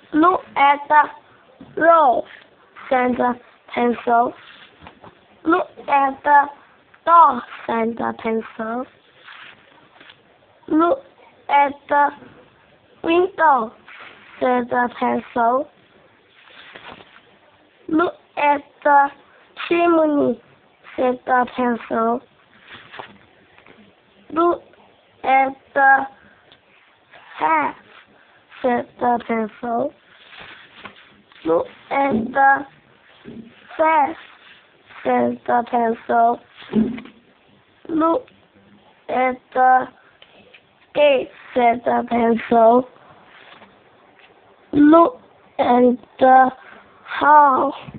Look at the rose, said the pencil. Look at the dog, said the pencil. Look at the window, said the pencil. Look at the chimney, said the pencil. Look at the hat, said the pencil. Look at the fence, said the pencil. Look at the gate, said the pencil. Look at the house,